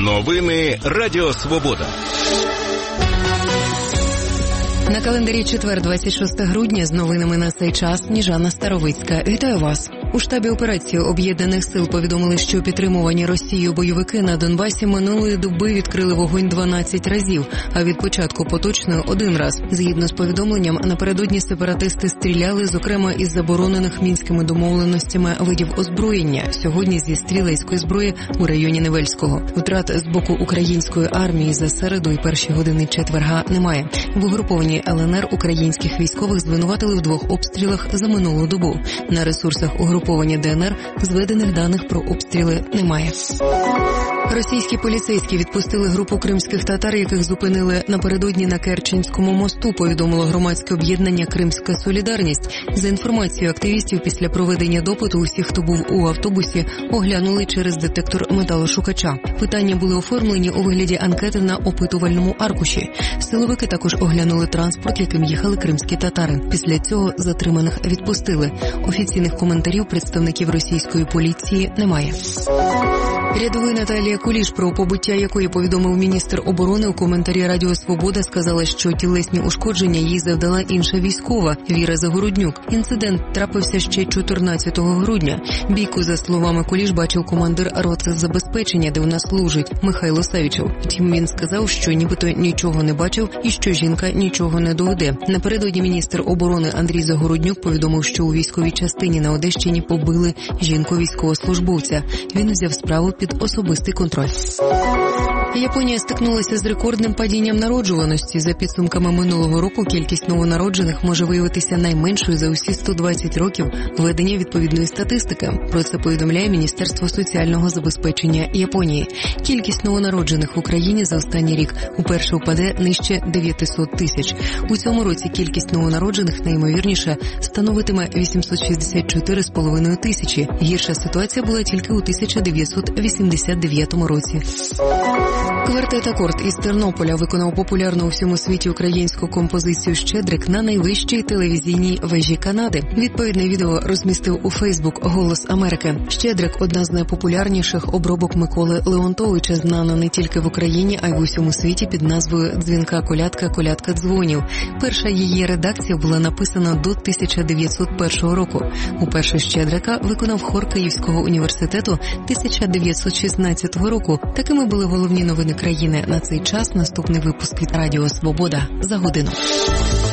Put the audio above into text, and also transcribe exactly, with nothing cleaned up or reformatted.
Новини Радіо Свобода. На календарі четвер, двадцять шостого грудня, з новинами на цей час Ніжана Старовицька. Вітаю вас. У штабі операції Об'єднаних сил повідомили, що підтримувані Росією бойовики на Донбасі минулої доби відкрили вогонь дванадцять разів, а від початку поточної – один раз. Згідно з повідомленням, напередодні сепаратисти стріляли, зокрема, із заборонених мінськими домовленостями видів озброєння. Сьогодні зі стрілецької зброї у районі Невельського. Втрат з боку української армії за середу і перші години четверга немає. В угрупованні Л Н Р українських військових звинуватили в двох обстрілах за минулу добу. На ресурсах угруповання Д Н Р зведених даних про обстріли немає. Російські поліцейські відпустили групу кримських татар, яких зупинили напередодні на Керченському мосту, повідомило громадське об'єднання «Кримська солідарність». За інформацією активістів, після проведення допиту усіх, хто був у автобусі, оглянули через детектор металошукача. Питання були оформлені у вигляді анкети на опитувальному аркуші. Силовики також оглянули транспорт, яким їхали кримські татари. Після цього затриманих відпустили. Офіційних коментарів представників російської поліції немає. Рядовий Наталія Куліш, про побиття якої повідомив міністр оборони у коментарі Радіо Свобода, сказала, що тілесні ушкодження їй завдала інша військова – Віра Загороднюк. Інцидент трапився ще чотирнадцятого грудня. Бійку, за словами Куліш, бачив командир роти забезпечення, де вона служить, Михайло Савічев. Втім, він сказав, що нібито нічого не бачив і що жінка нічого не доведе. Напередодні міністр оборони Андрій Загороднюк повідомив, що у військовій частині на Одещині побили жінку-військовослужбовця. Він взяв справу під особистий контроль. Японія стикнулася з рекордним падінням народжуваності. За підсумками минулого року кількість новонароджених може виявитися найменшою за усі сто двадцять років ведення відповідної статистики. Про це повідомляє Міністерство соціального забезпечення Японії. Кількість новонароджених в Україні за останній рік уперше впаде нижче дев'ятсот тисяч. У цьому році кількість новонароджених найімовірніше становитиме вісімсот шістдесят чотири з половиною тисячі. Гірша ситуація була тільки у тисяча дев'ятсот вісімдесят дев'ятому році. Квартет «Акорд» із Тернополя виконав популярну у всьому світі українську композицію «Щедрик» на найвищій телевізійній вежі Канади. Відповідне відео розмістив у Фейсбук «Голос Америки». «Щедрик» – одна з найпопулярніших обробок Миколи Леонтовича, знана не тільки в Україні, а й в усьому світі під назвою «Дзвінка колядка, колядка дзвонів». Перша її редакція була написана до тисяча дев'ятсот першого року. Уперше «Щедрика» виконав хор Київського університету тисяча дев'ятсот шістнадцятого року. Такими були головні новини країни на цей час. Наступний випуск від Радіо Свобода за годину.